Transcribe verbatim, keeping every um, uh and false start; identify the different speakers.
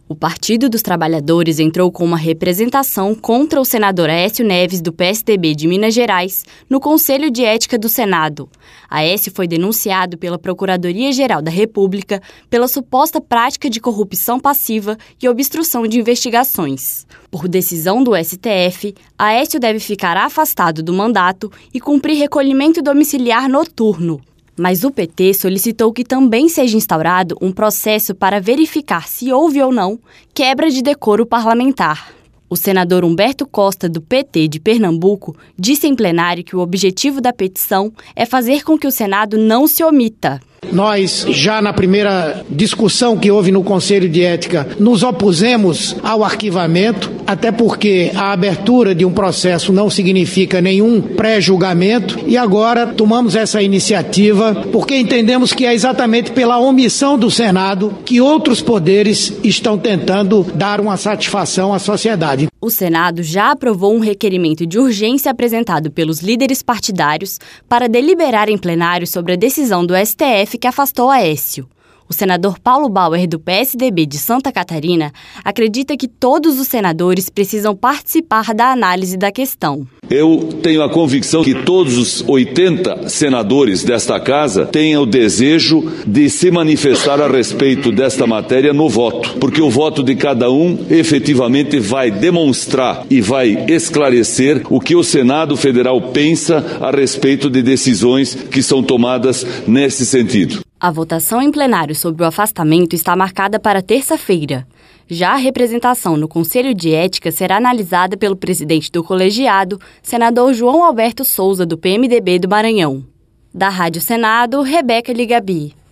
Speaker 1: O Partido dos Trabalhadores entrou com uma representação contra o senador Aécio Neves, do P S D B de Minas Gerais, no Conselho de Ética do Senado. Aécio foi denunciado pela Procuradoria-Geral da República pela suposta prática de corrupção passiva e obstrução de investigações. Por decisão do S T F, Aécio deve ficar afastado do mandato e cumprir recolhimento domiciliar noturno. Mas o P T solicitou que também seja instaurado um processo para verificar se houve ou não quebra de decoro parlamentar. O senador Humberto Costa, do P T de Pernambuco, disse em plenário que o objetivo da petição é fazer com que o Senado não se omita.
Speaker 2: Nós, já na primeira discussão que houve no Conselho de Ética, nos opusemos ao arquivamento, até porque a abertura de um processo não significa nenhum pré-julgamento, e agora tomamos essa iniciativa porque entendemos que é exatamente pela omissão do Senado que outros poderes estão tentando dar uma satisfação à sociedade.
Speaker 1: O Senado já aprovou um requerimento de urgência apresentado pelos líderes partidários para deliberar em plenário sobre a decisão do S T F que afastou Aécio. O senador Paulo Bauer, do P S D B de Santa Catarina, acredita que todos os senadores precisam participar da análise da questão.
Speaker 3: Eu tenho a convicção que todos os oitenta senadores desta casa têm o desejo de se manifestar a respeito desta matéria no voto, porque o voto de cada um efetivamente vai demonstrar e vai esclarecer o que o Senado Federal pensa a respeito de decisões que são tomadas nesse sentido.
Speaker 1: A votação em plenário sobre o afastamento está marcada para terça-feira. Já a representação no Conselho de Ética será analisada pelo presidente do colegiado, senador João Alberto Souza, do P M D B do Maranhão. Da Rádio Senado, Rebeca Ligabi.